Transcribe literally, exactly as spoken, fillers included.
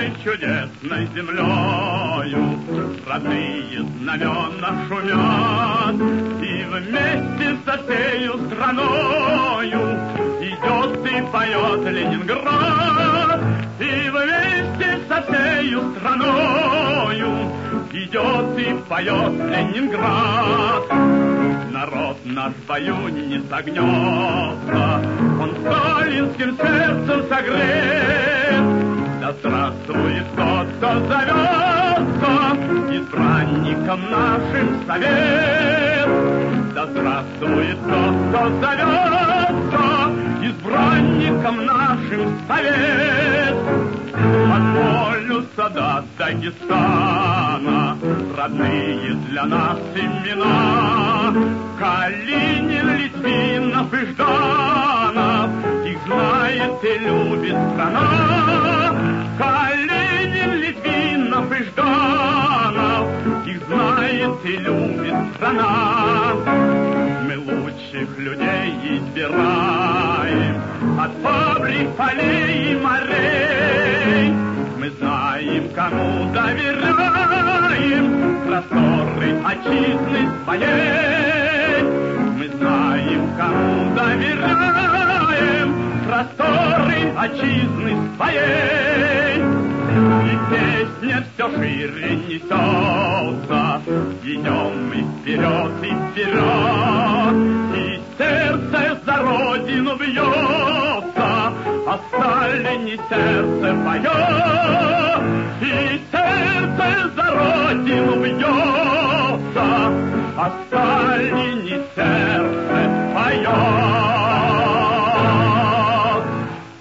нашей чудесной землею родные знамена шумят, и вместе со всею страною идет и поет Ленинград, и вместе со всею страною идет и поет Ленинград. Народ наш в бою не согнется, он сталинским сердцем согрет. Да здравствует тот, кто зовется избранником нашим совет. Да здравствует тот, кто зовется избранником нашим совет. От полюса до Дагестана родные для нас имена. Калинин, Литвинов и Жданов, их знает и любит страна. Калинин, Литвинов и Жданов, их знает и любит страна. Мы лучших людей избираем от фабрик, полей и морей. Мы знаем, кому доверяем просторы отчизны своей. Мы знаем, кому доверяем просторы отчизны своей. И песня все шире несется, идем мы вперед и вперед. И сердце за родину бьется, а Сталине сердце поет. И сердце за родину бьется, а Сталине сердце поет.